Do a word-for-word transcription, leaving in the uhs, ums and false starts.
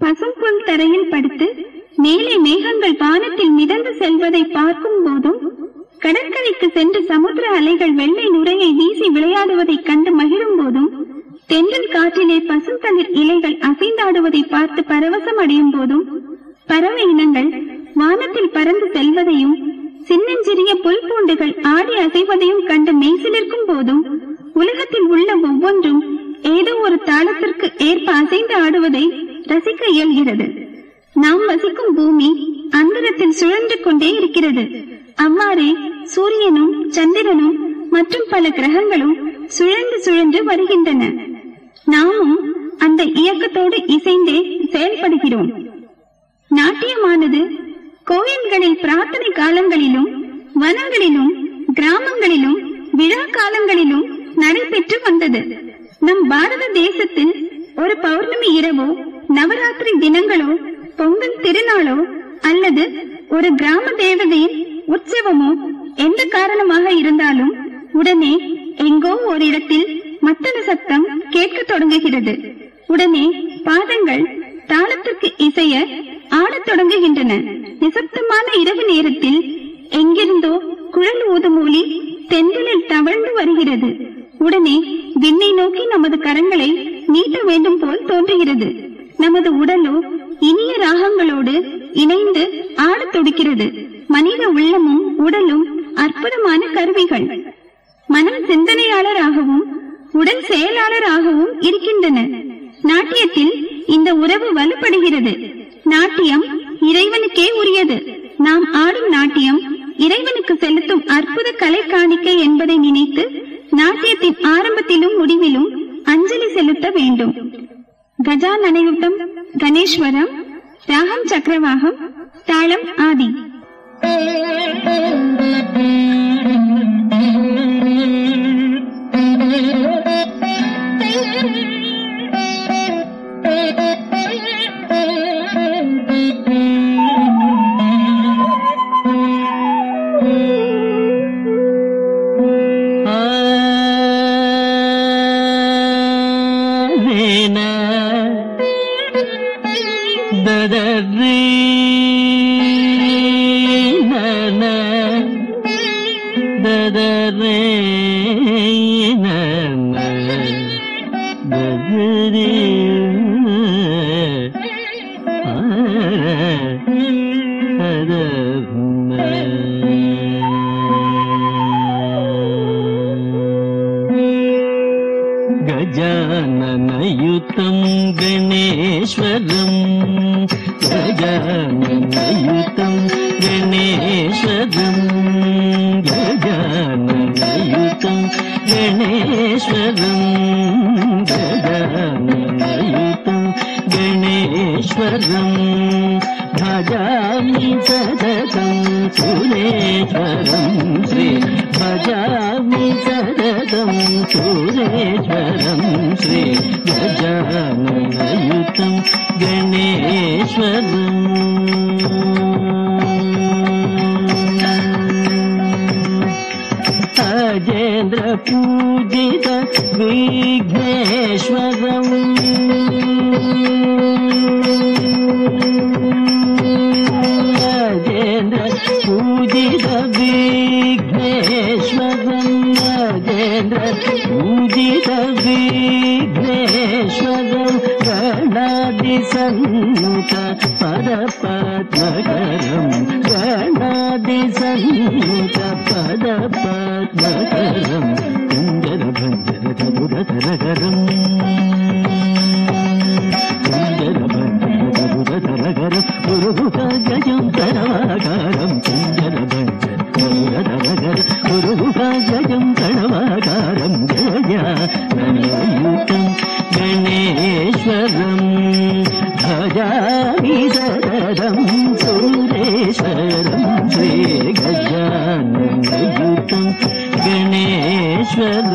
பசும்புல் தரையில் படுத்து மேலே மேகங்கள் வானத்தில் மிதந்து செல்வதை பார்க்கும் போதும், கடற்கரைக்கு சென்று சமுத்திர அலைகள் வெள்ளை நுரையை வீசி விளையாடுவதை கண்டு மகிழும் போதும், தென்றல் காற்றிலே பசுந்தளிர் இலைகள் அசைந்தாடுவதை பார்த்து பரவசம் அடையும் போதும், பறவை இனங்கள் வானத்தில் பறந்து செல்வதையும் சின்னஞ்சிறிய புல் பூண்டுகள் ஆடி அசைவதையும் கண்டு மெய்சிலிருக்கும் போதும், உலகத்தில் உள்ள ஒவ்வொன்றும் ஏதோ ஒரு தாளத்திற்கு ஏற்ப அசைந்து ஆடுவதை ரசிக்க இயல்கிறது. நாம் வசிக்கும் பூமி அந்தரத்தில் சுழன்று கொண்டே இருக்கிறது. அவ்வாறே சூரியனும் சந்திரனும் மற்றும் பல கிரகங்களும் சுழன்று சுழன்று வருகின்றன. நாமும் அந்த இயக்கத்தோடு இசைந்தே செயல்படுகிறோம். நாட்டியமானது கோயில்களில் பிரார்த்தனை காலங்களிலும், வனங்களிலும், கிராமங்களிலும், விழா காலங்களிலும் நடைபெற்று வந்தது. நம் பாரத தேசத்தில் ஒரு பௌர்ணமி இரவோ, நவராத்திரி தினங்களோ, பொங்கல் திருநாளோ அல்லது ஒரு கிராம தேவதையின் உற்சவமோ எந்த காரணமாக இருந்தாலும் உடனே எங்கோ ஒரு இடத்தில் மத்தள சத்தம் கேட்க தொடங்குகிறது. உடனே பாதங்கள் தாளத்திற்கு இசைய ஆடத் தொடங்குகின்றன. நிசப்தமான இரவு நேரத்தில் எங்கிருந்தோ குழல் ஊதும் ஒலி தென்றலில் தவழ்ந்து வருகிறது. உடனே விண்ணை நோக்கி நமது கரங்களை நீட்ட வேண்டும் போல் தோன்றுகிறது. நமது உடலோ இனிய ராகங்களோடு இணைந்து ஆடத் துடிக்கிறது. மனித உள்ளமும் உடலும் அற்புதமான கருவிகள். மனம் சிந்தனையாளராகவும் உடல் செயலாளராகவும் இருக்கின்றன. நாட்டியத்தில் இந்த உறவு வலுப்படுகிறது. நாட்டியம் இறைவனுக்கே உரியது. நாம் ஆடும் நாட்டியம் இறைவனுக்கு செலுத்தும் அற்புத கலை காணிக்கை என்பதை நினைத்து நாட்டியத்தின் ஆரம்பத்திலும் முடிவிலும் அஞ்சலி செலுத்த வேண்டும். கஜானனயுத்தம் கணேஸ்வரம், ராகம் சக்கரவாகம், தாளம் ஆதி. गजाननयुतं गणेश्वरं गजाननयुतं गणेश्वरं गजाननयुतं गणेश्वरं गजाननयुतं गणेश्वरं भजामि सततं सुरेश्वरं श्री भजामि सततं सुरेश्वरं श्री गजाननयुतं गणेश्वरम् अजेन्द्र पूजित विघ्नेश्वरम् अजेन्द्र पूजित विघ्नेश्वरम् अजेन्द्र पूजित विघ्नेश्वरम् गणादिसन्नुत पदपद्मकरम् गणादिसन्नुत पदपद्मकरम् कुञ्जरभञ्जर चतुरतरकरम् कुञ्जरभञ्जर चतुरतरकरम् गुरुभुजं तनवाकारम् कुञ्जरभञ्जर चतुरतरकरम् गुरुभुजं तनवाकारम् गजाननयुतं गणेश्वरम् भजामि सततं सुरेश्वरं श्री गजाननयुतं गणेश्वरम्